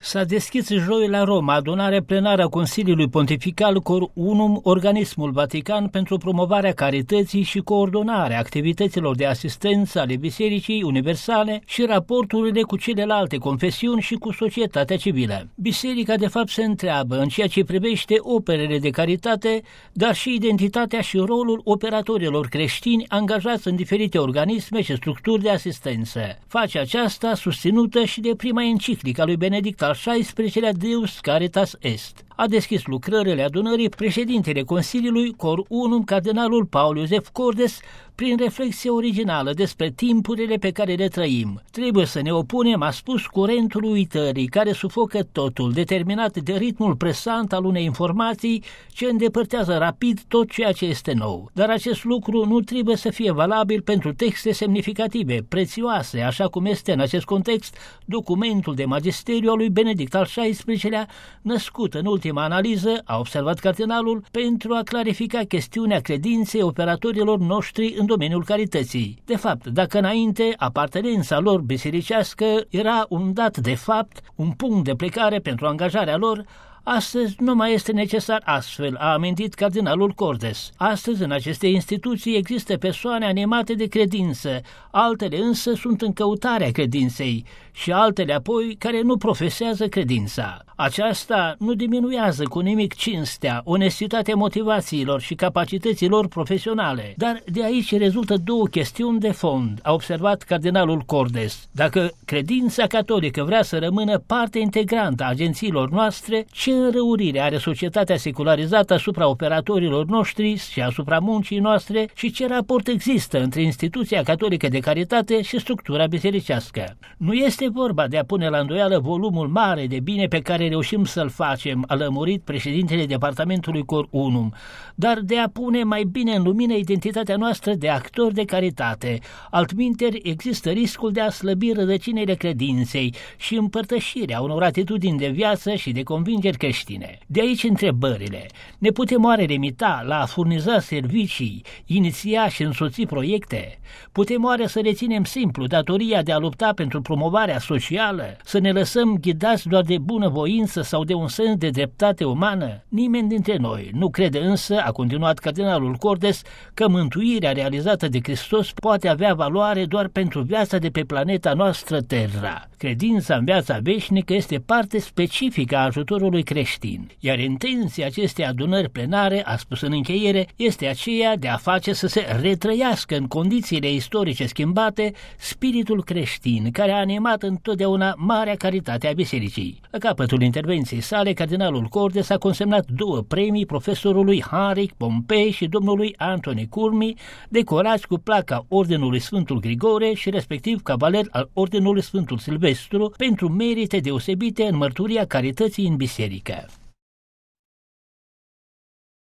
S-a deschis joi la Roma adunarea plenară a Consiliului Pontifical Cor Unum, organismul Vatican pentru promovarea carității și coordonarea activităților de asistență ale Bisericii Universale și raporturile cu celelalte confesiuni și cu societatea civilă. Biserica de fapt se întreabă în ceea ce privește operele de caritate, dar și identitatea și rolul operatorilor creștini angajați în diferite organisme și structuri de asistență. Face aceasta susținută și de prima enciclică a lui Benedict al XVI-lea Deus Caritas Est. A deschis lucrările adunării președintele Consiliului Cor Unum, cardinalul Paul Iosef Cordes, prin reflexie originală despre timpurile pe care le trăim. Trebuie să ne opunem, a spus, curentului uitării care sufocă totul, determinat de ritmul presant al unei informații ce îndepărtează rapid tot ceea ce este nou. Dar acest lucru nu trebuie să fie valabil pentru texte semnificative, prețioase, așa cum este în acest context documentul de magisteriu al lui Benedict al XVI-lea, născut în ultima analiză, a observat cardinalul, pentru a clarifica chestiunea credinței operatorilor noștri în domeniul carității. De fapt, dacă înainte apartenența lor bisericească era un dat de fapt, un punct de plecare pentru angajarea lor, astăzi nu mai este necesar astfel, a amintit cardinalul Cordes. Astăzi, în aceste instituții există persoane animate de credință, altele însă sunt în căutarea credinței și altele apoi care nu profesează credința. Aceasta nu diminuează cu nimic cinstea, onestitatea motivațiilor și capacităților profesionale, dar de aici rezultă două chestiuni de fond, a observat cardinalul Cordes. Dacă credința catolică vrea să rămână parte integrantă a agențiilor noastre, ce înrăurire are societatea secularizată asupra operatorilor noștri și asupra muncii noastre și ce raport există între instituția catolică de caritate și structura bisericească. Nu este vorba de a pune la îndoială volumul mare de bine pe care reușim să-l facem, a lămurit președintele departamentului Cor Unum, dar de a pune mai bine în lumină identitatea noastră de actori de caritate. Altminteri există riscul de a slăbi rădăcinile credinței și împărtășirea unor atitudini de viață și de convingeri creștine. De aici întrebările. Ne putem oare limita la a furniza servicii, iniția și însoți proiecte? Putem oare să reținem simplu datoria de a lupta pentru promovarea socială? Să ne lăsăm ghidați doar de bunăvoință sau de un sens de dreptate umană? Nimeni dintre noi nu crede însă, a continuat cardinalul Cordes, că mântuirea realizată de Hristos poate avea valoare doar pentru viața de pe planeta noastră Terra. Credința în viața veșnică este parte specifică a ajutorului creștin, iar intenția acestei adunări plenare, a spus în încheiere, este aceea de a face să se retrăiască în condițiile istorice schimbate spiritul creștin, care a animat întotdeauna marea caritate a bisericii. La capătul intervenției sale, cardinalul Cordes a consemnat 2 premii profesorului Henric Pompei și domnului Anthony Curmi, decorați cu placa Ordinului Sfântul Grigore și respectiv cavaler al Ordinului Sfântul Silvestru pentru merite deosebite în mărturia carității în biserică.